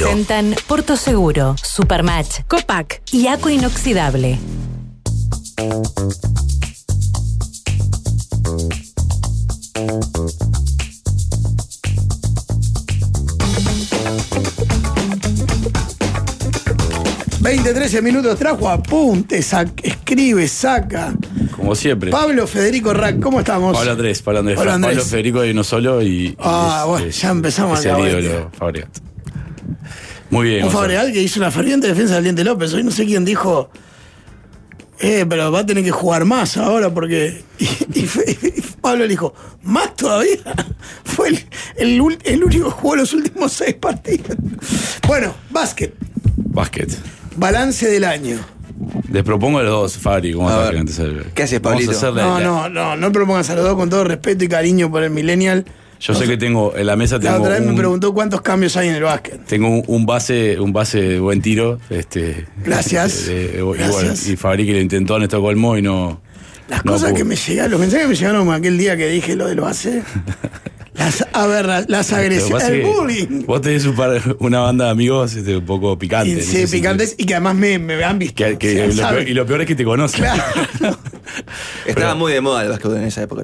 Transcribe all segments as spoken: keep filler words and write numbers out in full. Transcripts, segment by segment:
Presentan Porto Seguro, Supermatch, Copac y Aco Inoxidable. veinte, trece minutos, trajo apunte, sac, escribe, saca. Como siempre. Pablo Federico Rack, ¿cómo estamos? Pablo Andrés, Pablo Andrés. Hola, Andrés. Pablo Federico hay uno solo y. Ah, y es, bueno, es, ya empezamos es a el ídolo Fabregat. Muy bien. Un Gonzalo. Fabregat que hizo una ferviente defensa del Diente López. Hoy no sé quién dijo. Eh, pero va a tener que jugar más ahora porque. Y, y, y Pablo le dijo, ¿más todavía? Fue el, el, el único que jugó los últimos seis partidos. Bueno, básquet. Básquet. Balance del año. Les propongo a los dos, Fabri, ¿cómo A estás? ver, Antes de- ¿qué haces, Vamos a Pablito? hacer la- No, la- no, no, no propongas a los dos con todo respeto y cariño por el millennial. Yo sé que tengo, en la mesa La tengo otra vez me un, preguntó cuántos cambios hay en el básquet. tengo un, un base, un base de buen tiro. Este, Gracias. de- de- y Gracias. bueno, y Fabri que lo intentó en Estocolmo y no. Las no cosas pudo. que me llegaron, los mensajes que me llegaron aquel día que dije lo del base. las, a ver, las, las Lo que agresiones, pasa el es que bullying. Vos tenés un par- una banda de amigos este, un poco Y, picantes. sí, en ese picantes sentido. y que además me, me han visto. Que- que- o sea, lo saben. peor- y lo peor es que te conocen. Claro. Estaba muy de moda el básquetbol en esa época.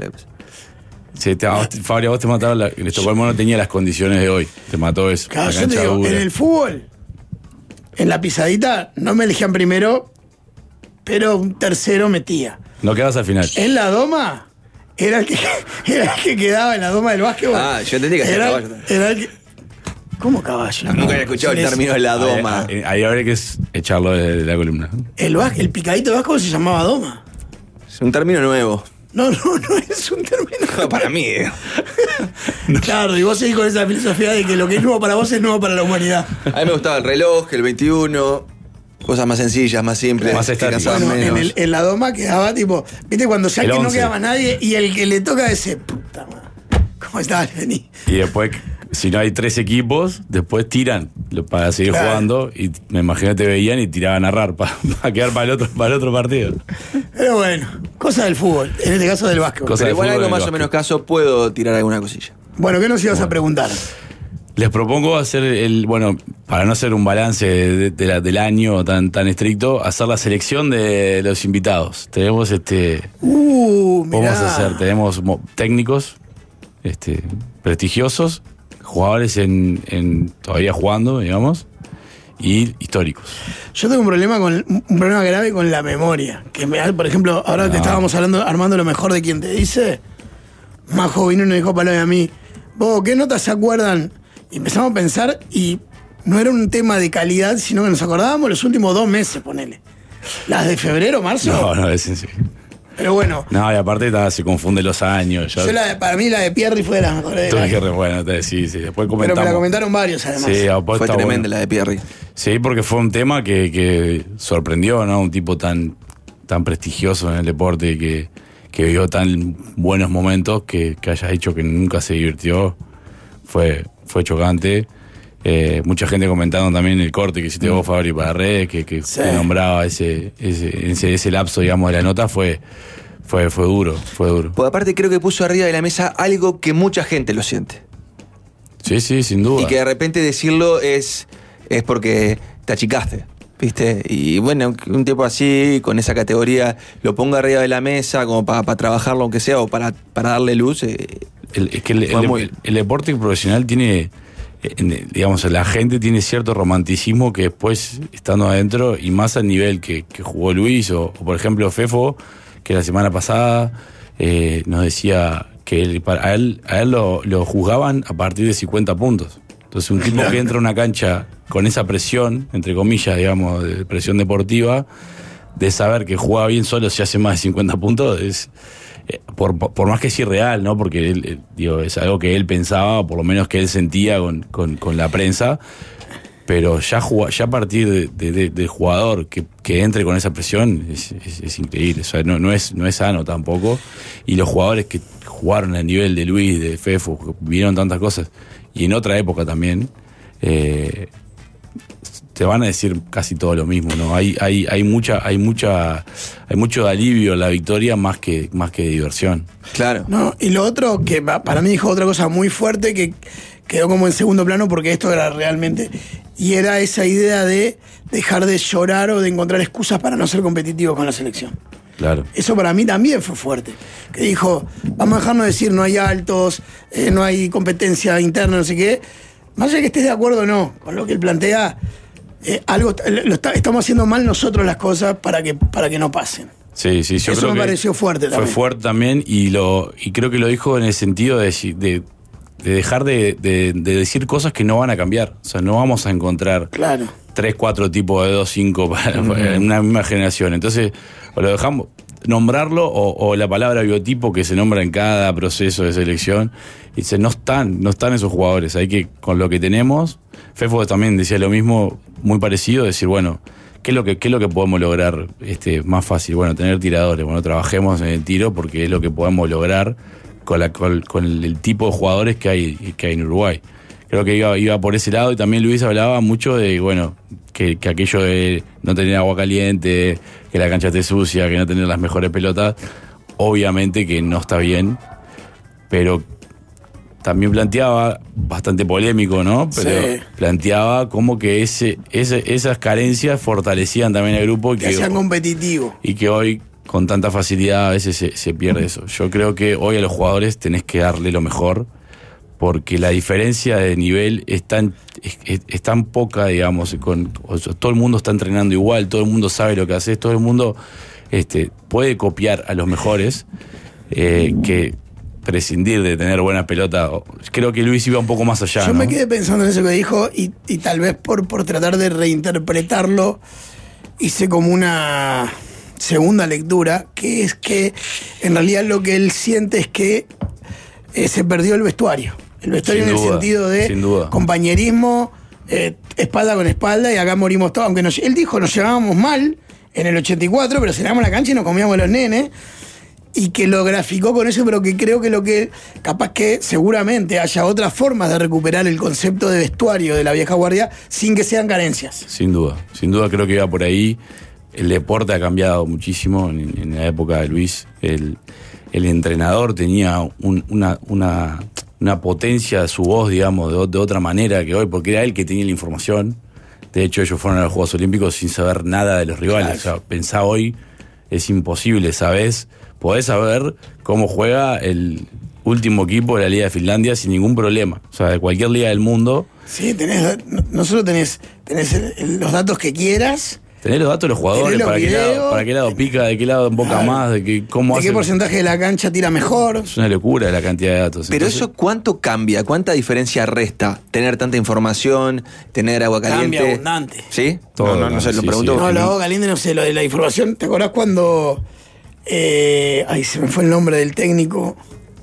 Sí, te, a vos, Fabri, a vos te mataron. La, el Estocolmo no tenía las condiciones de hoy. Te mató eso. Claro, la yo te cancha digo, dura. en el fútbol, en la pisadita, no me elegían primero, pero un tercero metía. No quedabas al final. En la doma, era el que, era el que quedaba en la doma del básquetbol. Ah, yo entendí que hacía era, caballo también. era el que. ¿Cómo caballo? Nunca había escuchado el Silencio. término de la doma. Ahí, ahí habría que es- echarlo de, de la columna. El, básquet- el picadito de básquetbol se llamaba doma. Es un término nuevo. No, no, no es un término. Para mí. eh. Claro, y vos seguís con esa filosofía de que lo que es nuevo para vos es nuevo para la humanidad. A mí me gustaba el reloj, el veintiuno. Cosas más sencillas, más simples. Más que estáticas. cansaban Bueno, en, menos. el- en la doma quedaba tipo, viste, cuando ya El que no once. quedaba nadie y el que le toca ese, puta madre, ¿cómo estás, Vení? Y después, si no hay tres equipos, después tiran lo- para seguir Claro. jugando. Y me imagino que te veían y tiraban a narrar para, para quedar para el otro, para el otro partido. Pero bueno, cosa del fútbol, en este caso del básquetbol. Cosa Pero de igual fútbol algo del más o básquet. menos caso puedo tirar alguna cosilla. Bueno, ¿qué nos ibas a preguntar? Les propongo hacer el, bueno, para no hacer un balance de- de la- del año tan, tan estricto, hacer la selección de los invitados. Tenemos este, Uh, mirá. vamos a hacer, tenemos mo- técnicos, este, prestigiosos, jugadores en, en todavía jugando, digamos, y históricos. Yo tengo un problema con un problema grave con la memoria. Que me, por ejemplo, ahora que No. estábamos hablando, armando lo mejor de quien te dice, Majo vino y nos dijo Paloma a mí, vos, ¿qué notas se acuerdan? Y empezamos a pensar y no era un tema de calidad, sino que nos acordábamos los últimos dos meses, ponele. Las de febrero, marzo. No, no, es en serio. Pero bueno, No, y aparte ta, se confunden los años. Yo, yo la de- para mí la de Pierri fue de las mejores de tuve la- que re- bueno, te- sí, sí, después Pero me comentamos. la comentaron varios además. Sí, después Fue está tremenda bueno. la de Pierri. Sí, porque fue un tema que, que sorprendió, ¿no? Un tipo tan, tan prestigioso en el deporte y que, que vivió tan buenos momentos que, que haya dicho que nunca se divirtió. Fue, fue chocante. Eh, mucha gente comentando también el corte que hiciste vos, Fabri, para redes, que, que, Sí. que nombraba ese, ese, ese, ese lapso, digamos, de la nota, fue, fue, fue duro, fue duro. Pues aparte creo que puso arriba de la mesa algo que mucha gente lo siente. Sí, sí, sin duda. Y que de repente decirlo es, es porque te achicaste, ¿viste? Y bueno, que un tipo así, con esa categoría, lo ponga arriba de la mesa como para trabajarlo aunque sea o para, para darle luz. eh, El, es que el, Fue el- muy- el deporte profesional tiene, eh, en- digamos, la gente tiene cierto romanticismo que después, estando adentro, y más al nivel que, que jugó Luis, o, o por ejemplo Fefo, que la semana pasada eh, nos decía que él, para, a él, a él lo, lo juzgaban a partir de cincuenta puntos. Entonces un tipo que entra a una cancha con esa presión, entre comillas, digamos, de presión deportiva, de saber que jugaba bien solo si hace más de cincuenta puntos, es... Eh, Por, por más que es irreal, ¿no? Porque él, él, digo, es algo que él pensaba, o por lo menos que él sentía con, con, con la prensa, pero ya, juga- ya a partir de, de- de- del jugador que, que entre con esa presión es, es- es increíble, o sea, no, no, es, no es sano tampoco, y los jugadores que jugaron al nivel de Luis, de Fefo, que vieron tantas cosas, y en otra época también, eh, te van a decir casi todo lo mismo, ¿no? Hay, hay, hay mucha, hay mucha, hay mucho de alivio en la victoria más que, más que de diversión. claro. No, y lo otro que pa- para mí dijo otra cosa muy fuerte que quedó como en segundo plano porque esto era realmente y era esa idea de dejar de llorar o de encontrar excusas para no ser competitivo con la selección. Claro. Eso para mí también fue fuerte. Que dijo, vamos a dejarnos decir, no hay altos, eh, no hay competencia interna, no sé qué. Más allá de que estés de acuerdo o no con lo que él plantea, eh, algo lo está, estamos haciendo mal nosotros las cosas para que, para que no pasen. Sí, sí, yo Eso creo me que pareció fuerte fue también. fuerte también y lo y creo que lo dijo en el sentido de, de, de dejar de, de, de decir cosas que no van a cambiar. O sea, no vamos a encontrar Claro. tres, cuatro tipos de dos, cinco para, uh-huh. en una misma generación. Entonces, o lo dejamos nombrarlo o, o la palabra biotipo que se nombra en cada proceso de selección. Y dice, no están, no están esos jugadores. Hay que, con lo que tenemos, Fefo también decía lo mismo, muy parecido, decir, bueno, ¿qué es lo que, qué es lo que podemos lograr este, más fácil? Bueno, tener tiradores. Bueno, trabajemos en el tiro porque es lo que podemos lograr con, la, con, con el tipo de jugadores que hay, que hay en Uruguay. Creo que iba, iba por ese lado y también Luis hablaba mucho de, bueno, que, que aquello de no tener agua caliente, que la cancha esté sucia, que no tener las mejores pelotas, obviamente que no está bien, pero también planteaba, bastante polémico, ¿no? Pero sí. planteaba como que ese, ese, esas carencias fortalecían también al grupo. Y que que hacían competitivo. Y que hoy, con tanta facilidad, a veces se, se pierde eso. Yo creo que hoy a los jugadores tenés que darle lo mejor, porque la diferencia de nivel es tan, es, es, es tan poca, digamos, con, o sea, todo el mundo está entrenando igual, todo el mundo sabe lo que haces, todo el mundo este, puede copiar a los mejores, eh, que prescindir de tener buena pelota. Creo que Luis iba un poco más allá. Yo ¿no? me quedé pensando en eso que dijo y, y tal vez por, por tratar de reinterpretarlo hice como una segunda lectura, que es que en realidad lo que él siente es que eh, se perdió el vestuario. El vestuario sin en duda, el sentido de compañerismo, eh, espalda con espalda, y acá morimos todos. Aunque nos, él dijo, nos llevábamos mal en el ochenta y cuatro, pero cerramos la cancha y nos comíamos los nenes. Y que lo graficó con eso, pero que creo que lo que capaz que seguramente haya otras formas de recuperar el concepto de vestuario de la vieja guardia sin que sean carencias. Sin duda, sin duda creo que iba por ahí. El deporte ha cambiado muchísimo en, en la época de Luis. El, el entrenador tenía un, una, una, una potencia de su voz, digamos, de, de otra manera que hoy, porque era él que tenía la información. De hecho, ellos fueron a los Juegos Olímpicos sin saber nada de los rivales. Claro. O sea, pensá hoy, es imposible, ¿sabés? Podés saber cómo juega el último equipo de la Liga de Finlandia sin ningún problema. O sea, de cualquier liga del mundo. Sí, tenés, no solo tenés, tenés los datos que quieras. Tenés los datos de los jugadores, los para, videos, qué lado, para qué lado pica, de qué lado emboca claro. más, de qué, cómo de hace. qué porcentaje de la cancha tira mejor. Es una locura la cantidad de datos. Pero Entonces, eso, ¿cuánto cambia? ¿Cuánta diferencia resta? Tener tanta información, tener agua caliente. Cambia abundante. ¿Sí? Todo, no, no, no sé, sí, lo pregunto. Sí. No, la agua caliente no sé, lo de la información. ¿Te acordás cuando... Eh, ay, se me fue el nombre del técnico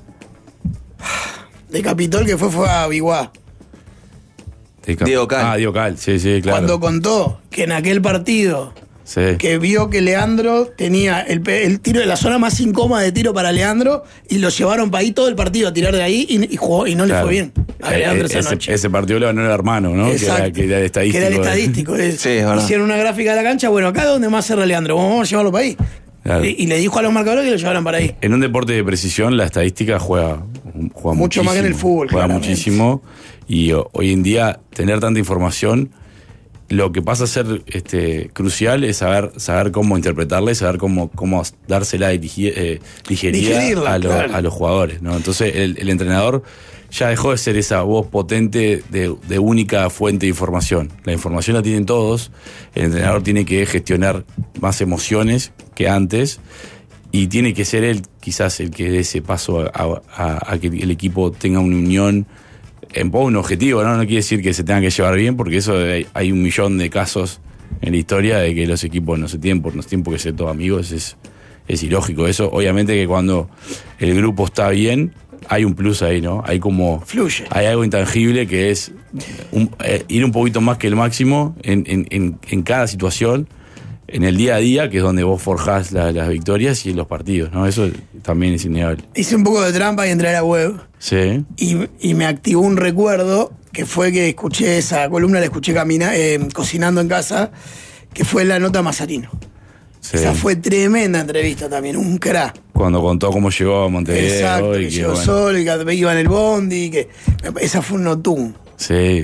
de Capitol que fue, fue a Biguá? Diego Cal. Ah, Diego Cal, sí, sí, claro. Cuando contó que en aquel partido sí. que vio que Leandro tenía el, el tiro de la zona más incómoda de tiro para Leandro y lo llevaron para ahí todo el partido a tirar de ahí y, y jugó y no claro. le fue bien a Leandro eh, esa noche. Ese, ese partido lo ganó el hermano, ¿no? Exacto. Que era, que era el estadístico. Que era el estadístico. De... Es, sí, es hicieron una gráfica de la cancha, bueno, acá donde más cerra Leandro, vamos a llevarlo para ahí. Claro. Y, y le dijo a los marcadores que lo llevaran para ahí. En un deporte de precisión, la estadística juega, juega mucho más que en el fútbol. Juega claramente. muchísimo. Y o, hoy en día, tener tanta información, lo que pasa a ser este, crucial es saber, saber cómo interpretarla y saber cómo, cómo dársela digerida eh, a, lo, claro. a los jugadores, ¿no? Entonces, el, el entrenador ya dejó de ser esa voz potente de, de única fuente de información. La información la tienen todos, el entrenador tiene que gestionar más emociones que antes y tiene que ser él quizás el que dé ese paso a, a, a que el equipo tenga una unión en pos de un objetivo, ¿no? No quiere decir que se tengan que llevar bien, porque eso hay, hay un millón de casos en la historia de que los equipos no se tienen por no tiempo que ser todos amigos, es, es ilógico eso. Obviamente que cuando el grupo está bien, hay un plus ahí, ¿no? Hay como... Fluye. Hay algo intangible que es un, eh, ir un poquito más que el máximo en, en, en, en cada situación, en el día a día, que es donde vos forjás la, las victorias y en los partidos, ¿no? Eso también es innegable. Hice un poco de trampa y entré a la web. Sí. Y, y me activó un recuerdo, que fue que escuché esa columna, la escuché camina, eh, cocinando en casa, que fue la nota Mazzarino. Sí. Esa fue tremenda entrevista también, un crack. Cuando contó cómo llegó a Montevideo. Exacto, y que llegó bueno. solo y que iba en el bondi, y que esa fue un notún. Sí,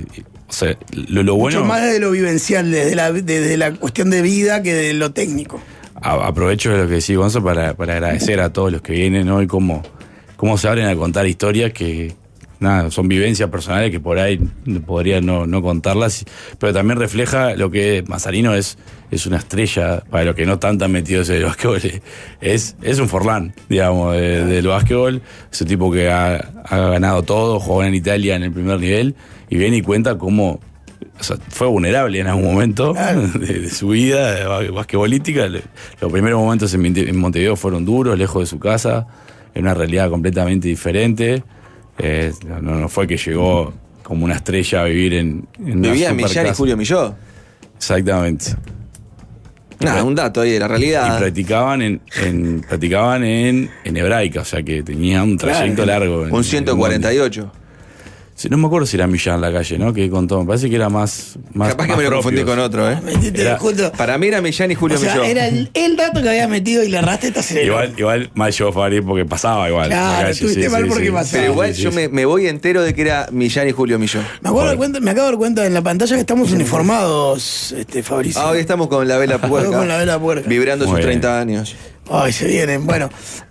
O sea, lo, lo bueno... Mucho más de lo vivencial, desde la, desde la cuestión de vida que de lo técnico. A, aprovecho de lo que decís, Gonzo, para, para agradecer a todos los que vienen hoy, cómo, cómo se abren a contar historias que, nada, son vivencias personales que por ahí podría no, no contarlas, pero también refleja lo que Mazarino es, es una estrella, para los que no están tan metidos en el básquetbol, es, es un Forlán, digamos, de, del básquetbol, es un tipo que ha, ha ganado todo, jugó en Italia en el primer nivel, y viene y cuenta cómo, o sea, fue vulnerable en algún momento claro. de, de su vida de basquetbolística. Los primeros momentos en, en Montevideo fueron duros, lejos de su casa, en una realidad completamente diferente. Eh, no, no fue que llegó como una estrella a vivir en, en una Vivía en Millán y Julio Milló. Exactamente. Nada, un dato ahí de la realidad. Y practicaban en, en practicaban en, en hebraica, o sea que tenía un trayecto claro, largo. En, un ciento cuarenta y ocho. Sí, no me acuerdo si era Millán la calle, ¿no? Que contó, me parece que era más, más capaz más que me lo propios. confundí con otro, ¿eh? Era, para mí era Millán y Julio o sea, Milló. Era el, el dato que habías metido y le erraste esta serie. Igual, igual mal yo, Fabri, porque pasaba igual. Claro, estuviste sí, mal sí, porque sí. pasaba. Pero igual sí, yo sí. Me, me voy entero de que era Millán y Julio Milló. Me, acuerdo de cuenta, me acabo de dar cuenta en la pantalla que estamos uniformados, este, Fabricio. Ah, hoy estamos con la vela puerca. con la vela puerca. Vibrando Muy sus bien. treinta años. Ay, se vienen. Bueno,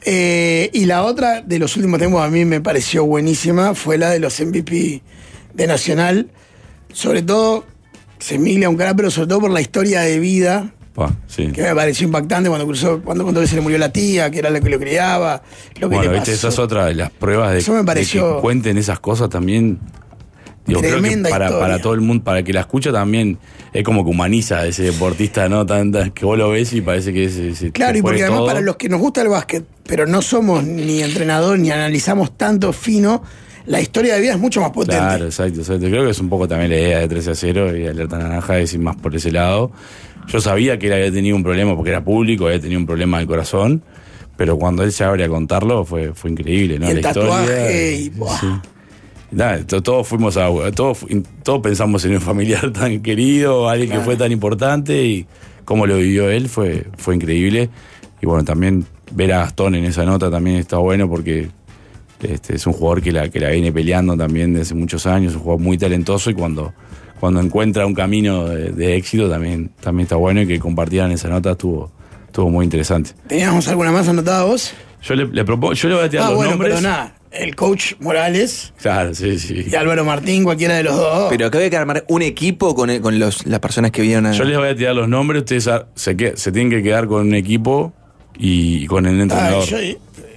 eh, y la otra de los últimos tiempos a mí me pareció buenísima fue la de los M V P de Nacional. Sobre todo, Semiglia un cara, pero sobre todo por la historia de vida. Pa, sí. Que me pareció impactante cuando cruzó, cuando contó que se le murió la tía, que era la que lo criaba, lo que bueno, le viste, pasó. esa es otra de las pruebas de, Eso me pareció de que cuenten esas cosas también. Digo, creo que tremenda para, historia. para todo el mundo, para el que la escucha también, es como que humaniza a ese deportista, ¿no? Tan, tan- que vos lo ves y parece que es. es- Claro, que y porque puede además todo. para los que nos gusta el básquet, pero no somos ni entrenador ni analizamos tanto fino, la historia de vida es mucho más potente. Claro, exacto, exacto. Creo que es un poco también la idea de trece a cero y Alerta Naranja es ir más por ese lado. Yo sabía que él había tenido un problema porque era público, había tenido un problema del corazón, pero cuando él se abre a contarlo fue, fue increíble, ¿no? Y el la tatuaje historia. y, buah. Sí. Nada, to- todos fuimos a. Todos, fu- todos pensamos en un familiar tan querido, alguien Claro. que fue tan importante y cómo lo vivió él fue, fue increíble. Y bueno, también ver a Gastón en esa nota también está bueno porque este, es un jugador que la, que la viene peleando también desde hace muchos años, un jugador muy talentoso y cuando, cuando encuentra un camino de, de éxito también, también está bueno y que compartieran esa nota estuvo, estuvo muy interesante. ¿Teníamos alguna más anotada vos? Yo le, le propongo, yo le voy a tirar Ah, los bueno, nombres. pero nada. El coach Morales Claro, sí, sí. y Álvaro Martín, cualquiera de los dos. Pero acá había que armar un equipo con, con los, las personas que vieron a... Yo les voy a tirar los nombres, ustedes a- se, que- se tienen que quedar con un equipo y, y con el Ah, entrenador. yo-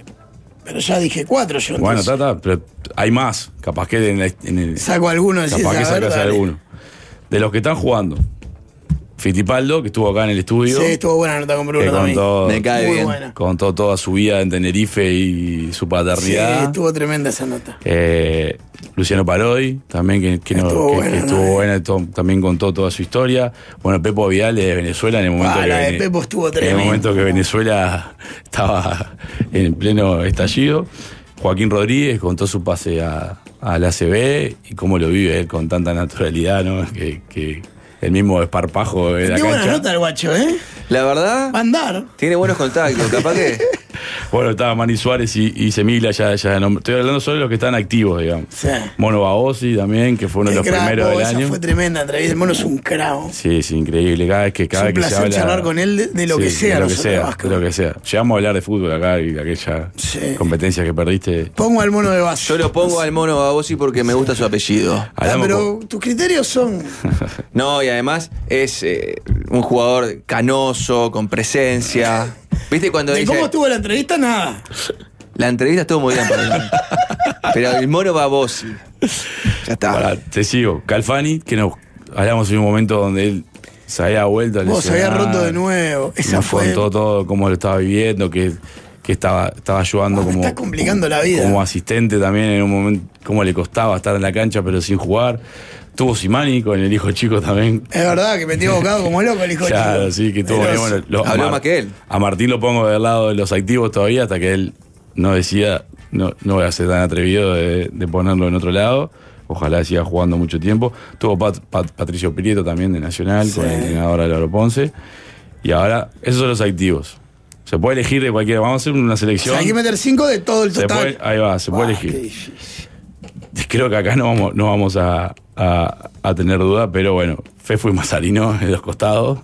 pero ya dije cuatro yo. Bueno, entonces. Tata, pero hay más. Capaz que en, la- en el. Saco alguno, decís, capaz que a ver, sacas dale. alguno. De los que están jugando. Fittipaldo, que estuvo acá en el estudio. Sí, estuvo buena la nota con Bruno que también. contó, Me cae Muy bien. buena. contó toda su vida en Tenerife y su Sí, paternidad. estuvo tremenda esa nota. Eh, Luciano Parodi, también que, que, no- Estuvo que- buena, que ¿no? estuvo buena, to- también contó toda su historia. Bueno, Pepo Vidal de Venezuela en el momento Ah, que la de Vene- Pepo estuvo en tremenda. el momento que Venezuela estaba en pleno estallido. Joaquín Rodríguez contó su pase a, a la A C B y cómo lo vive él con tanta naturalidad, ¿no? Que, que el mismo esparpajo de la Qué buena cancha. nota el guacho, ¿eh? La verdad, Va a andar. tiene buenos contactos. Capaz que... Bueno, estaba Manny Suárez y, y Semiglia ya, ya de nombre. Estoy hablando solo de los que están activos, digamos. Sí. Mono Baosi también, que fue uno de los El crapo, primeros del esa año. fue tremenda entrevista. El mono es un cravo. Sí, sí, increíble. Cada vez que, cada Es un vez que se placer habla. charlar con él de- de lo Sí, que sea, De lo no que solo de sea, básquet. de lo que sea. Llegamos a hablar de fútbol acá y de aquella Sí. competencia que perdiste. Pongo al mono de base. Yo lo pongo al mono Babosi porque me gusta su apellido. Ah, Hablamos pero tus criterios son. No, y además es eh, un jugador canoso, con presencia. ¿Viste cuando ¿De dice... cómo estuvo la entrevista? Nada. La entrevista estuvo muy bien para mí. Pero el mono Babosi. Ya está. Pará, te sigo. Calfani, que nos hablamos en un momento donde él se había vuelto a Vos se había lesionar. roto de nuevo. Esa Nos fue. contó todo cómo lo estaba viviendo, que, que estaba, estaba ayudando Ah, me como. está complicando la vida. Como asistente también en un momento, cómo le costaba estar en la cancha pero sin jugar. Tuvo Simani con el hijo chico también. Es verdad que metió bocado como loco el hijo Claro, chico. sí, que tuvo Pero- bueno, lo- a Habló Mar- más que él. A Martín lo pongo del lado de los activos todavía hasta que él no decida, no, no voy a ser tan atrevido de, de ponerlo en otro lado. Ojalá siga jugando mucho tiempo. Tuvo Pat- Pat- Patricio Prieto también de Nacional, Sí. con el entrenador Álvaro Ponce. Y ahora, esos son los activos. Se puede elegir de cualquiera. Vamos a hacer una O selección. sea, hay que meter cinco de todo el Se total. puede- ahí va, se puede Ah, elegir. qué difícil. Creo que acá no vamos, no vamos a, a, a tener duda, pero bueno, Fefo y Mazarino en los costados.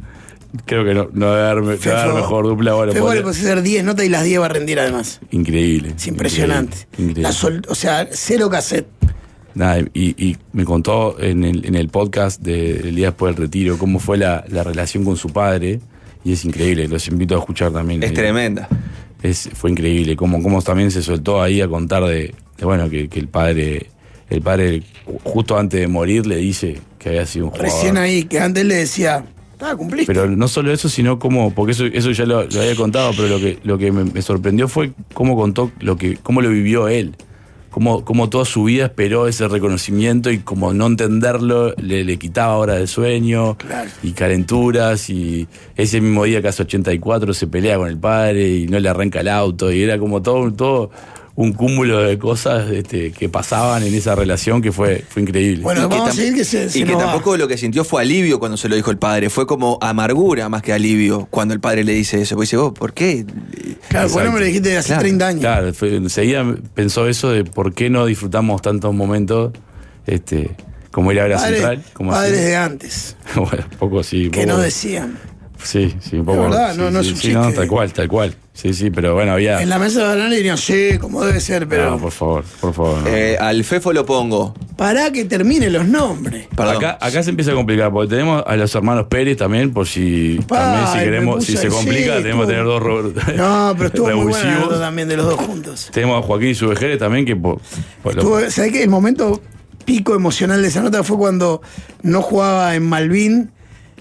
Creo que no, no debe haber, Fefo, debe haber mejor dupla. Bueno, Fefo le podría- puede hacer diez notas y las diez va a rendir además. Increíble. Es impresionante. Increíble, La increíble. sol- o sea, cero cassette. Nada, y, y me contó en el, en el podcast del día después del retiro cómo fue la, la relación con su padre, y es increíble, los invito a escuchar también. Es Eh, tremenda. Es, fue increíble, cómo, cómo también se soltó ahí a contar de, de, bueno, que, que el padre, el padre justo antes de morir le dice que había sido un jugador. Recién ahí, que antes le decía, ah, cumpliste. Pero no solo eso, sino como, porque eso, eso ya lo, lo había contado, pero lo que, lo que me, me sorprendió fue cómo contó lo que, cómo lo vivió él. Cómo, cómo toda su vida esperó ese reconocimiento y como no entenderlo le, le quitaba horas de sueño. Claro. Y calenturas, y ese mismo día que hace ochenta y cuatro se pelea con el padre y no le arranca el auto, y era como todo, todo un cúmulo de cosas este, que pasaban en esa relación que fue, fue increíble. Bueno, Y que vamos a tam- seguir que se, se Y que nos va. tampoco lo que sintió fue alivio cuando se lo dijo el padre, fue como amargura más que alivio cuando el padre le dice eso. Pues dice, vos, ¿por qué? Claro, pues no me lo dijiste hace Claro, treinta años. Claro, fue- enseguida pensó eso de por qué no disfrutamos tantos momentos, este, como ir a ver a Padres, Central. Como padres así. de antes, Bueno, poco sí. que poco, no decían. Sí, sí, un poco. verdad, sí, no- no sí, es un sí, no, chiste. tal cual, tal cual. Sí, sí, pero bueno, había. En la mesa de banana dirían, sí, como debe ser, pero No, por favor, por favor. no. Eh, al Fefo lo pongo. para que terminen los nombres. Perdón. Acá, acá se empieza a complicar, porque tenemos a los hermanos Pérez también, por si también si Ay, queremos, me si puse se así, complica, tenemos que tener estuvo- dos ro- No, pero estuvo muy buena la revulsivos. nota también de los dos juntos. Tenemos a Joaquín Subejeres también, que por, por lo- Estuvo- ¿Sabés qué? El momento pico emocional de esa nota fue cuando no jugaba en Malvin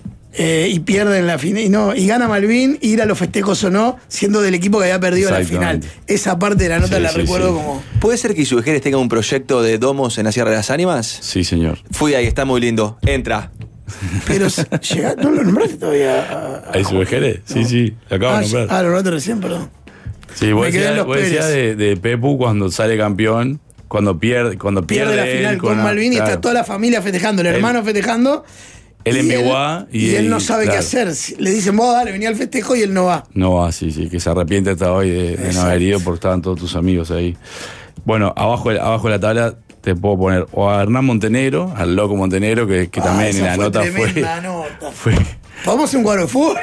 eh, y pierde en la final. Y, no, y gana Malvin, ir a los festejos o no, siendo del equipo que había perdido la final. Exactamente. Esa parte de la nota Sí, la sí, recuerdo sí. como. ¿Puede ser que Isubejeres tenga un proyecto de domos en la Sierra de las Ánimas? Sí, señor. Fui ahí, está muy lindo. Entra. Pero si- llega- no lo nombraste todavía. a- a- ¿Ahí Subejeres? Sí, sí, lo acabo Ah, de nombrar. ah, lo nombraste recién, perdón. Sí, vos Me quedé en decías, los vos decías de, Pérez. de Pepu cuando sale campeón, cuando pierde, cuando pierde, Pierde la él final con la- Malvin y claro. está toda la familia festejando, el Él- hermano festejando. él en y Biguá y, y- él no sabe claro. qué hacer. Si- Le dicen, vos dale, venía al festejo y él no va. No va, sí, sí, que se arrepiente hasta hoy de, de no Exacto. haber ido porque estaban todos tus amigos ahí. Bueno, abajo, de- abajo de la tabla te puedo poner o a Hernán Montenegro, al loco Montenegro, que, que Ah, también esa en la fue nota fue, tremenda nota. fue. ¿Podemos hacer un cuadro de fútbol?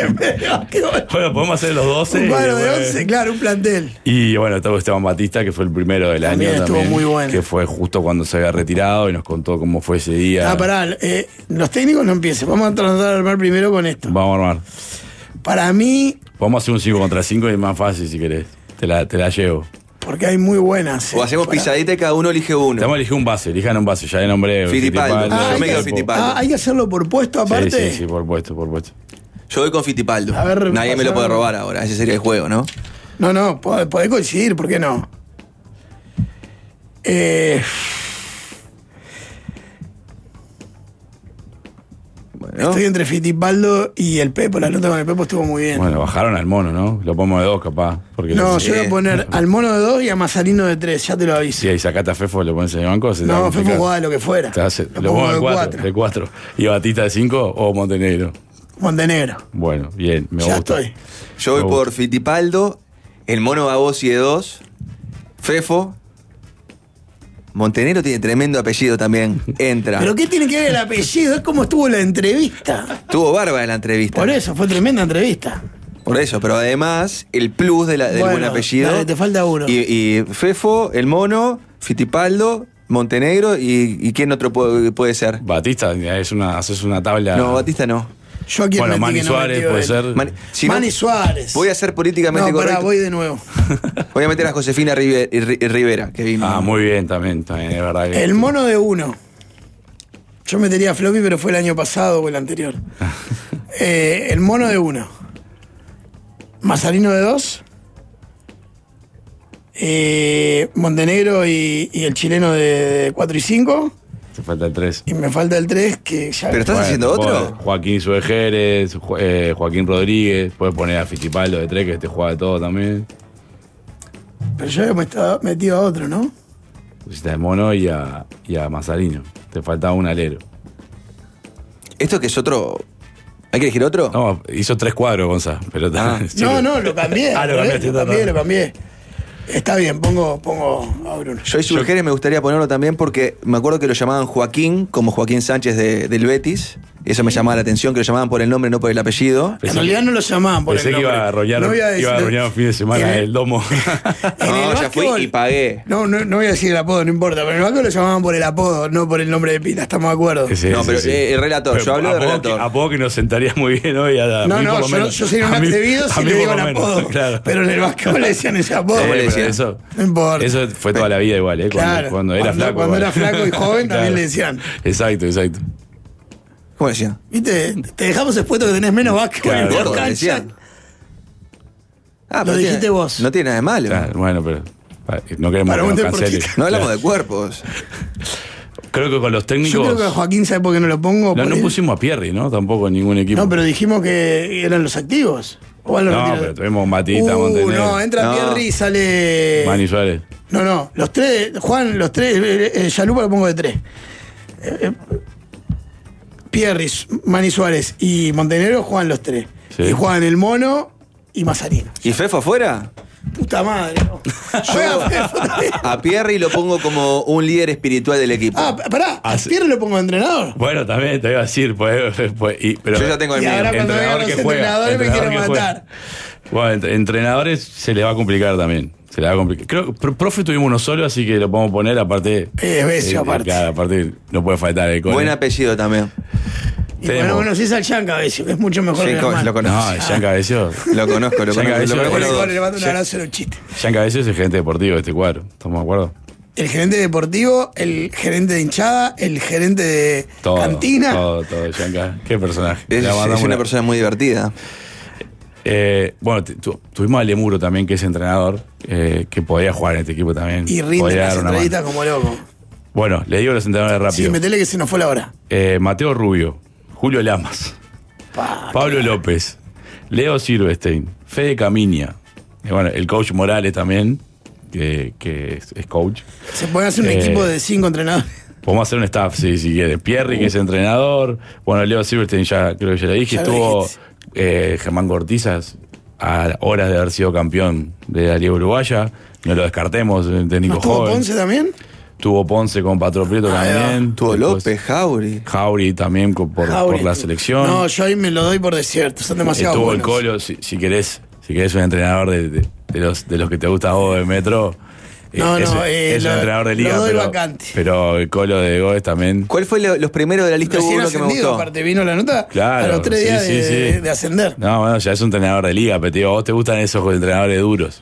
Qué bueno. Bueno, podemos hacer los doce. Un cuadro y, de bueno, once, claro, un plantel. Y bueno, estaba Esteban Batista, que fue el primero del También año estuvo también. muy bueno. Que fue justo cuando se había retirado y nos contó cómo fue ese día. Ah, pará, eh, los técnicos no empiecen. Vamos a tratar de armar primero con esto. Vamos a armar. Para mí, Vamos a hacer un cinco contra cinco y es más fácil si querés. Te la, te la llevo. porque hay muy buenas. O eh, hacemos para- pisadita y cada uno elige Te uno. vamos a elegir un base, elijan un base, ya de nombre. Fittipaldo. Ah, Yo hay me que- quedo Fittipaldo. ah, hay que hacerlo por puesto aparte. Sí, sí, sí, por puesto, por puesto. Yo voy con Fittipaldo. A ver, Nadie me lo pasame. puede robar ahora. Ese sería el juego, ¿no? No, no, podés, podés coincidir, ¿por qué no? Eh, Bueno. Estoy entre Fittipaldo y el Pepo. La nota con el Pepo estuvo muy bien. Bueno, bajaron al mono, ¿no? Lo ponemos de dos, capaz. Porque no, lo- yo voy a poner al mono de dos y a Mazarino de tres, ya te lo aviso. Si ahí sacate a Fefo, lo pones en el banco. Se te va a No, Fepo complicar. jugaba de lo que fuera. Te hace- Lo lo pongo pongo de de cuatro, cuatro. de cuatro. ¿Y Batista de cinco o Montenegro? Montenegro. Bueno, bien, me ya gusta. estoy. Yo voy Me por gusta. Fittipaldo, el mono Babossi de dos, Fefo. Montenegro tiene tremendo apellido también. Entra. ¿Pero qué tiene que ver el apellido? Es como estuvo la entrevista. Tuvo barba en la entrevista. Por eso, fue tremenda entrevista. Por eso, pero además, el plus de la- del Bueno, buen apellido. dale, te falta uno. Y, y Fefo, el mono, Fittipaldo, Montenegro y, y ¿quién otro puede, puede ser? Batista, es una, haces una tabla. No, Batista no. Yo aquí Bueno, metí Manny que no Suárez metió puede él. ser. Man- si no, Manny Suárez. voy a ser políticamente No, pará, correcto. voy de nuevo. Voy a meter a Josefina Rive- Ri- Rivera, que vino. Ah, muy bien, también, también, es verdad. que- El mono de uno. Yo metería a Floppy, pero fue el año pasado o el anterior. Eh, el mono de uno. Mazarino de dos. Eh, Montenegro y, y el chileno de cuatro y cinco. Te falta el tres. Y me falta el tres que ya. Pero ¿estás haciendo otro? Joaquín Subejeres, Jo- eh, Joaquín Rodríguez, puedes poner a Fittipaldo de tres, que este juega de todo también. Pero yo había metido- metido a otro, ¿no? Pusiste a Mono y a, y a Mazarino. Te faltaba un alero. ¿Esto que es otro? ¿Hay que elegir otro? No, hizo tres cuadros, Gonza. Pero Ah. sí, No, pero- no, lo cambié. Ah, lo ¿eh? cambiaste, lo cambié, está, lo cambié. Está bien, pongo, pongo a Bruno. Joyce Urgeres me gustaría ponerlo también porque me acuerdo que lo llamaban Joaquín, como Joaquín Sánchez de, del Betis. Y eso me llamaba la atención, que lo llamaban por el nombre, no por el apellido. En realidad no lo llamaban por Pensé el que nombre. iba a arrollar, No voy a iba a decir- arrollar un fin de semana en- el domo. En No, el ya fui básquetbol- y pagué. No, no, no voy a decir el apodo, no importa. Pero en el básquetbol lo llamaban por el apodo, no por el nombre de pila, estamos de acuerdo. Sí, No, sí, pero, sí. eh, el relator, Pero yo hablo de apodo relator. Que, apodo que nos sentaría muy bien hoy. A, a No, mí no, por lo yo, menos. yo soy un A mí- atrevido a si mí le por digo lo el menos, apodo. claro. Pero en el básquetbol le decían ese apodo. Sí, Eh, le pero decían. eso, No importa. eso fue toda la vida igual, ¿eh? Cuando, Claro. cuando era Cuando- flaco. cuando igual. era flaco y joven también le decían. Exacto, exacto. ¿Cómo decía? ¿Viste? Te dejamos expuesto que tenés menos básquetbol Claro, en claro, por cancha. decían. Ah, Lo pero dijiste tiene- vos. No tiene nada de malo. Claro, bueno, pero pa- no queremos Para que un nos cancele. deportista. No hablamos de cuerpos. Creo que con los técnicos. Yo creo que a Joaquín, ¿sabe por qué no lo pongo? No, no Porque- pusimos a Pierri, ¿no? Tampoco en ningún equipo. No, pero dijimos que eran los activos. ¿O los No, retirados? pero tuvimos Matita, uh, Montenegro. No, entra No. Pierri y sale. Mani Suárez. No, no, los tres, Juan, los tres, eh, eh, Yalupa lo pongo de tres. Eh, eh, Pierri, Mani Suárez y Montenegro juegan los tres. Sí. Y juegan el Mono y Mazarino. ¿Y Fefo afuera? Puta madre, no. Juega Fefo también. A Pierri lo pongo como un líder espiritual del equipo. Ah, pará, ¿a Hace- Pierri lo pongo de entrenador? Bueno, también te iba a decir, pues. pues y, pero, Yo ya tengo el Y mío. ahora cuando entrenador vengan los que juega, entrenadores me entrenador quieren que juega. matar. Bueno, entre- entrenadores se le va a complicar también. Se le va a complicar. Creo que pro- profe tuvimos uno solo, así que lo podemos poner. Aparte. Es Besio, eh, aparte. Claro, aparte no puede faltar el cole. Buen apellido también. Y Tenemos. bueno, bueno, si es al Yanka Besio, que es mucho mejor Sí, que el co- hermano. lo conozco. No, Jean Cabeció. Lo conozco, lo Ya conozco. cabello, Lo conozco eh, los dos. Le mando un Ya- abrazo, era un chiste. Jean Cabeció es el gerente deportivo de este cuadro. ¿Estamos de acuerdo? El gerente deportivo, el gerente de hinchada, el gerente de Todo. cantina. Todo, todo, Jean Cabeció. Qué personaje. Es, Le mandamos es una persona muy divertida. Eh, bueno, t- tu- tuvimos a Lemuro también, que es entrenador, eh, que podía jugar en este equipo también. Y rinde Podía las dar una entrevistas mano. como loco. Bueno, le digo los entrenadores rápido. Sí, metele que se nos fue la hora. Eh, Mateo Rubio, Julio Lamas, Pa, Pablo López, Leo Silvestein, Fede Caminia, y bueno, el coach Morales también, que, que es, es coach. se puede hacer un Eh, equipo de cinco entrenadores. Podemos hacer un staff, sí, si quiere. Pierri, que es entrenador. Bueno, Leo Silverstein, ya creo que ya le dije. Ya lo Estuvo dijiste. eh, Germán Cortizas a horas de haber sido campeón de la Liga Uruguaya. No lo descartemos, un técnico ¿No estuvo joven. Ponce también? Tuvo Ponce con Patro Prieto Ah, también. Tuvo Después López, Jauri. Jauri también con- por, Jauri. por la selección. No, yo ahí me lo doy por desierto. Son demasiado Estuvo buenos. el Colo, si, si querés, si querés un entrenador de, de- de los, de los que te gusta a vos de Metro. eh, No, es, no, eh, es un lo- entrenador de lo liga, doy pero, vacante. pero el Colo de Goes también. ¿Cuál fue lo- los primeros de la lista Recién uno que me ascendido, gustó? aparte, vino la nota Claro, a los tres sí, días sí, de, sí. de ascender. No, bueno, ya es un entrenador de liga, pero te digo, ¿a vos te gustan esos entrenadores duros?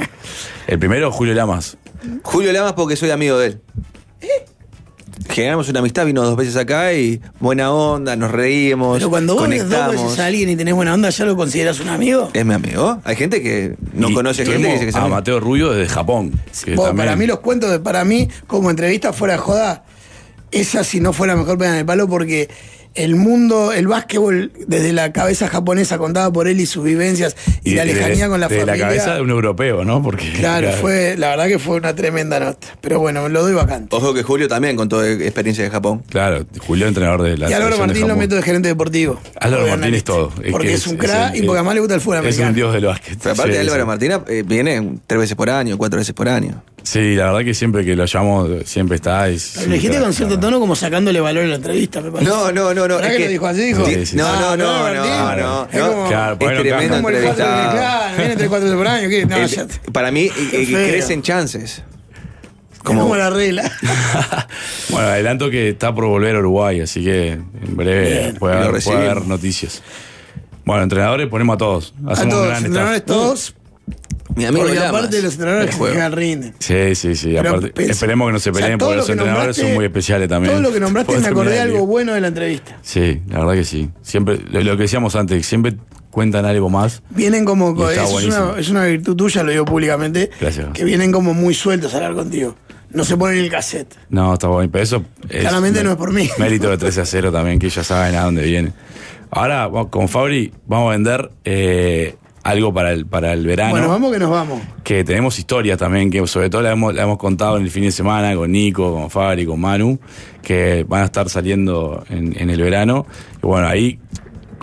El primero, Julio Lamas. Julio Lamas porque soy amigo de él. Generamos una amistad, vino dos veces acá y buena onda, nos reímos, Pero cuando vos ves dos conectamos. veces a alguien y tenés buena onda, ¿ya lo consideras un amigo? ¿Es mi amigo? Hay gente que no Y conoce gente que tuvimos dice que es a amigo. Mateo Rubio desde Japón. que Vos, también- para mí los cuentos de para mí, como entrevista fuera de joda, esa si no fue la mejor pega en el palo porque el mundo, el básquetbol desde la cabeza japonesa contada por él y sus vivencias y, la de- lejanía con la de familia. la cabeza de un europeo, ¿no? Porque Claro, fue, la verdad que fue una tremenda nota. Pero bueno, me lo doy vacante. Ojo que Julio también contó de experiencia de Japón. Claro, Julio, entrenador de la Y Álvaro selección de Martín lo Japón. meto de gerente deportivo. Álvaro Porque Martín es todo. Es porque que es, un crack el- y porque además le gusta el fútbol Es americano. un dios del básquet. Pero aparte Sí, Álvaro sí. Martina eh, viene tres veces por año, cuatro veces por año. Sí, la verdad que siempre que lo llamo, siempre está. Y, sí, Lo dijiste claro, con cierto claro. tono como sacándole valor en la entrevista, me parece. No, no, no, no. ¿Verdad es que lo dijo así? Dijo, Sí, sí, No, sí. no, Ah, no, Martín. no, no. Es no. como- Claro, Es bueno, tremendo como el cuatro de- entrevistado. claro, viene tres, cuatro veces por año. ¿qué? No, El- ya te- para mí, Qué eh, feo. crecen chances. Es como la regla. Bueno, adelanto que está por volver a Uruguay, así que en breve Bien. puede Lo haber, recibimos. puede haber noticias. Bueno, entrenadores ponemos a todos. A Hacemos un todos, gran entrenadores staff. todos. Mi amigo Porque Lamas. aparte de los entrenadores El que se juego. quedan rinden. Sí, sí, sí. Pero Aparte, pensá- esperemos que no se o sea, peleen todo porque lo los que entrenadores nombraste- son muy especiales también. Todo lo que nombraste Puede me acordé de terminar algo bien. bueno de la entrevista. Sí, la verdad que sí. Siempre, lo, lo que decíamos antes, siempre cuentan algo más. Vienen como. Y está Es buenísimo. una, es una virtud tuya, lo digo públicamente. Gracias. Que vienen como muy sueltos a hablar contigo. No se ponen el cassette. No, está bueno. Pero eso es, Claramente no es por mí. Mérito de trece a cero también, que ellos saben a dónde viene. Ahora, bueno, con Fabri, vamos a vender eh, algo para el, para el verano. Bueno, vamos que nos vamos. Que tenemos historias también, que sobre todo la hemos, la hemos contado en el fin de semana con Nico, con Fabri, con Manu, que van a estar saliendo en, en el verano. Y bueno, ahí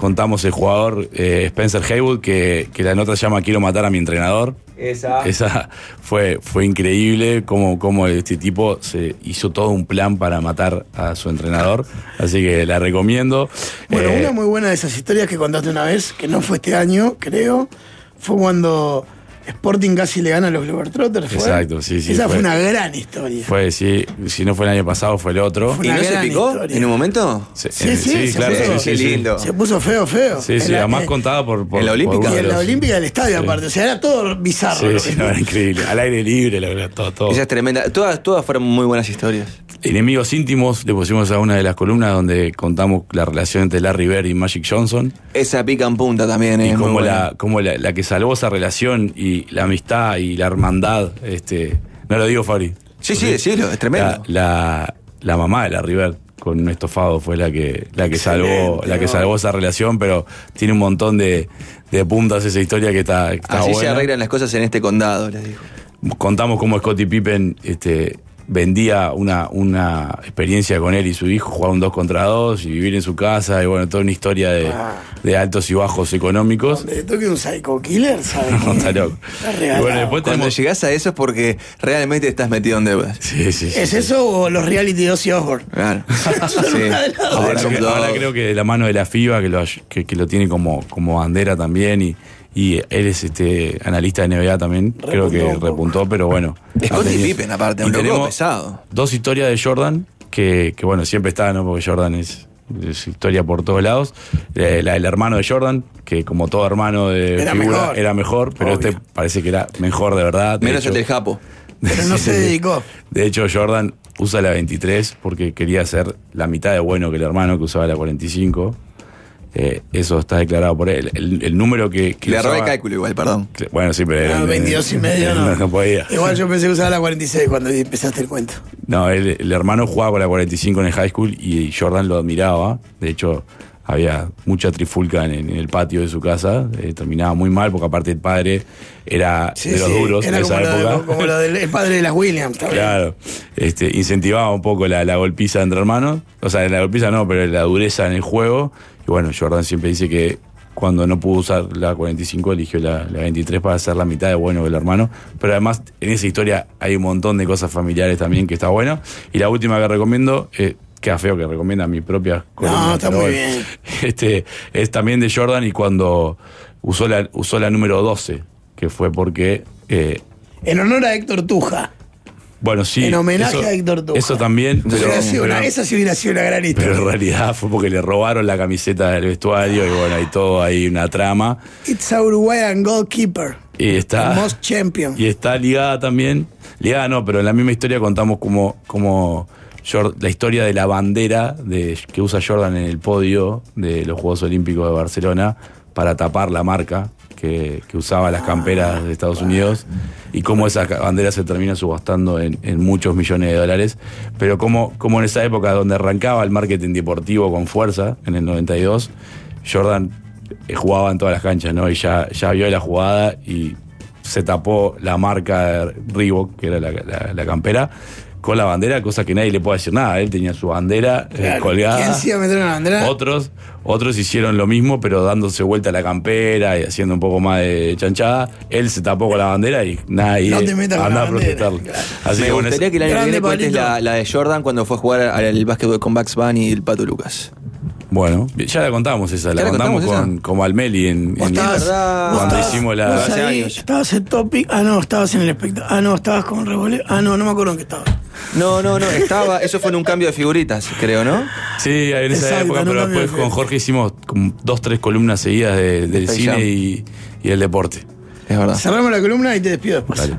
contamos el jugador eh, Spencer Haywood, que, que la nota se llama Quiero matar a mi entrenador. Esa. Esa fue, fue increíble cómo, cómo este tipo se hizo todo un plan para matar a su entrenador. Así que la recomiendo. Bueno, Eh, una muy buena de esas historias que contaste una vez, que no fue este año, creo, fue cuando Sporting casi le gana a los Globetrotters. ¿Fue? Exacto, sí, sí, Esa fue, fue. una gran historia. Fue, sí, si no fue el año pasado, fue el otro. Fue ¿Y una no se gran picó historia. en un momento? Sí, Sí, eh, sí, se claro, puso- sí, sí, Qué sí. lindo. Se puso feo, feo. Sí, sí, En la- además en- contada por, por en la por Olímpica. uno Y de en la los- Olímpica del estadio, Sí. aparte. O sea, era todo bizarro. Sí, lo sí, que- no, era increíble. Al aire libre, la verdad, todo, todo. Esa es tremenda. Todas, todas fueron muy buenas historias. Enemigos íntimos, le pusimos a una de las columnas donde contamos la relación entre Larry Bird y Magic Johnson. Esa pica en punta también, Y eh, muy como, buena. la, como la, la que salvó esa relación y la amistad y la hermandad, este, no lo digo, Fabri. Sí, sí, decilo, es tremendo. La, la, la mamá de Larry Bird con un estofado fue la que, la que salvó, Excelente, la que ¿no? salvó esa relación, pero tiene un montón de, de puntas esa historia que está, que está Así buena. se arreglan las cosas en este condado, les digo. Contamos cómo Scottie Pippen este, vendía una, una experiencia con él y su hijo, jugar un dos contra dos y vivir en su casa, y bueno, toda una historia de, Ah. de altos y bajos económicos. Donde le toque un psycho killer, ¿sabes? No, está loco. Está Y regalado. bueno, después Cuando tenemos... llegás a eso es porque realmente estás metido en deudas. Sí, sí, sí. ¿Es eso o los reality de Ozzy Osbourne? Claro. Son Sí. una de las dos. Ahora, Snoop que- Dogg. ahora creo que de la mano de la FIBA, que lo, que, que lo tiene como, como bandera también, y, y él es este analista de N B A también, creo que Repuntó un poco. repuntó, pero bueno. ha Scottie tenido- Pippen, aparte, Y un loco tenemos pesado. Dos historias de Jordan, que, que bueno, siempre está, ¿no? Porque Jordan es, es historia por todos lados. Eh, la del hermano de Jordan, que como todo hermano de Era figura mejor. era mejor, pero Obvio. este parece que era mejor de verdad. De Menos hecho- el del Japo. Pero no se dedicó. De hecho, Jordan usa la veintitrés porque quería ser la mitad de bueno que el hermano, que usaba la cuarenta y cinco. Eh, eso está declarado por él. El, el número que, que Le erró el usaba- cálculo igual, perdón. que- Bueno, sí, pero era- Ah, veintidós y medio, no. no podía. Igual yo pensé que usaba la cuarenta y seis cuando empezaste el cuento. No, el, el hermano jugaba con la cuarenta y cinco en el high school y Jordan lo admiraba. De hecho, había mucha trifulca en, en el patio de su casa. Eh, terminaba muy mal porque aparte el padre era de los duros era en esa como, lo, época. de- como lo del el padre de las Williams. ¿está bien? Claro, este, incentivaba un poco la, la golpiza entre hermanos. O sea, la golpiza no, pero la dureza en el juego. Y bueno, Jordan siempre dice que cuando no pudo usar la cuarenta y cinco eligió la, la veintitrés para hacer la mitad de bueno que el hermano. Pero además en esa historia hay un montón de cosas familiares también que está bueno. Y la última que recomiendo, eh, queda feo que recomienda mi propia columna, No, está pero muy bueno, bien. Este, es también de Jordan y cuando usó la, usó la número doce, que fue porque... eh, En honor a Héctor Tuja. bueno, sí. En homenaje eso- a Héctor Tuja. Eso también, pero, Hubiera sido pero- una- esa sí hubiera sido una gran historia. pero en realidad fue porque le robaron la camiseta del vestuario y bueno, hay todo ahí una trama. It's a Uruguayan goalkeeper. Y está, Most champion. y está ligada también, ligada no, pero en la misma historia contamos como, como Jor- la historia de la bandera de, que usa Jordan en el podio de los Juegos Olímpicos de Barcelona para tapar la marca que, que usaba las camperas de Estados Unidos y cómo esa ca- bandera se termina subastando en, en muchos millones de dólares, pero como, como en esa época donde arrancaba el marketing deportivo con fuerza, en el noventa y dos, Jordan eh, jugaba en todas las canchas, ¿no? Y ya, ya vio la jugada y se tapó la marca Reebok, que era la, la- la campera, con la bandera, cosa que nadie le puede decir nada. Él tenía su bandera eh, Claro. colgada. ¿Quién se iba a meter una bandera? Otros, otros hicieron lo mismo, pero dándose vuelta a la campera y haciendo un poco más de chanchada. Él se tapó con la bandera y nadie No te metas con anda la a bandera, protestarlo. claro. Así Me que bueno, gustaría es- que el año que Grande viene cuentes Pablito. la, la de Jordan cuando fue a jugar al al básquetbol con Bugs Bunny y el Pato Lucas. bueno, ya la contamos esa, la ¿Ya la contamos contamos con, esa? con Malmeli en, Vos en- estabas, verdad. vos cuando estabas- hicimos la- vos hace ahí, años. estabas en Topic. Ah, no, estabas en el espectáculo. Ah, no, estabas con Revole. Ah, no, no me acuerdo en qué estabas. No, no, no, estaba, eso fue en un cambio de figuritas, creo, ¿no? Sí, en esa Exacto, época, no pero cambio de después con film. Jorge hicimos como dos, tres columnas seguidas de- del Space cine Jam. y, y el deporte. Es verdad. Cerramos la columna y te despido después. Dale.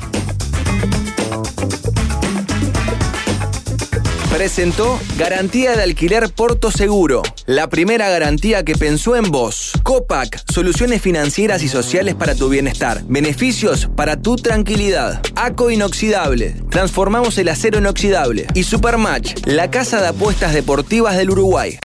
Presentó Garantía de Alquiler Porto Seguro, la primera garantía que pensó en vos. Copac, soluciones financieras y sociales para tu bienestar. Beneficios para tu tranquilidad. Aco Inoxidable, transformamos el acero inoxidable. Y Supermatch, la casa de apuestas deportivas del Uruguay.